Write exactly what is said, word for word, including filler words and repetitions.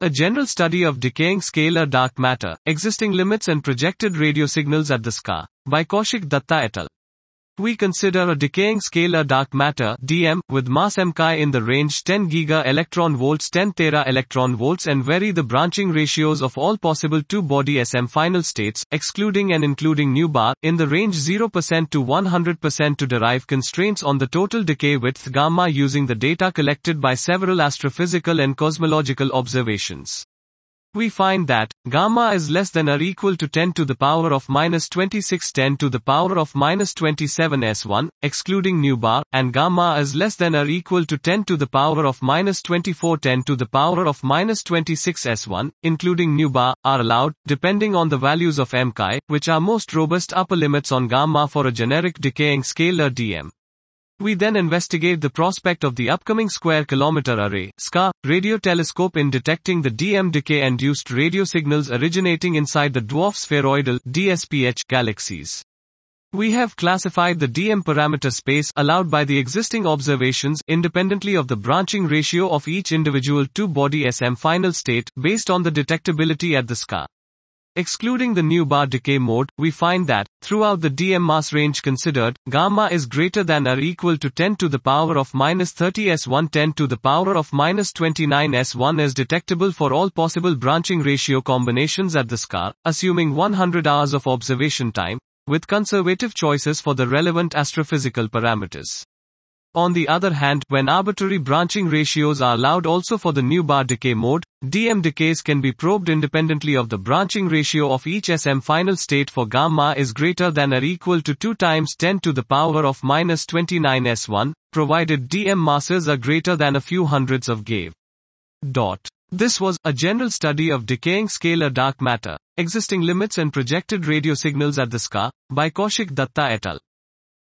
A general study of decaying scalar dark matter, existing limits and projected radio signals at the S C A, by Kaushik Datta et al. We consider a decaying scalar dark matter D M with mass M chi in the range ten giga electron volts ten tera electron volts and vary the branching ratios of all possible two-body S M final states, excluding and including nu bar, in the range zero percent to one hundred percent to derive constraints on the total decay width gamma using the data collected by several astrophysical and cosmological observations. We find that gamma is less than or equal to ten to the power of minus twenty-six ten to the power of minus twenty-seven S one, excluding nu bar, and gamma is less than or equal to ten to the power of minus twenty-four ten to the power of minus twenty-six S one, including nu bar, are allowed, depending on the values of M chi, which are most robust upper limits on gamma for a generic decaying scalar D M. We then investigate the prospect of the upcoming Square Kilometre Array S C A, radio telescope in detecting the D M decay-induced radio signals originating inside the dwarf spheroidal D S P H galaxies. We have classified the D M parameter space allowed by the existing observations independently of the branching ratio of each individual two-body S M final state based on the detectability at the S C A. Excluding the nu bar decay mode, we find that, throughout the D M mass range considered, gamma is greater than or equal to ten to the power of minus thirty S one ten to the power of minus twenty-nine S one is detectable for all possible branching ratio combinations at the S C A, assuming one hundred hours of observation time, with conservative choices for the relevant astrophysical parameters. On the other hand, when arbitrary branching ratios are allowed also for the nu bar decay mode, D M decays can be probed independently of the branching ratio of each S M final state for gamma is greater than or equal to two times ten to the power of minus twenty-nine S one, provided D M masses are greater than a few hundreds of GeV. Dot. This was a general study of decaying scalar dark matter, existing limits and projected radio signals at the S C A, by Kaushik Datta et al.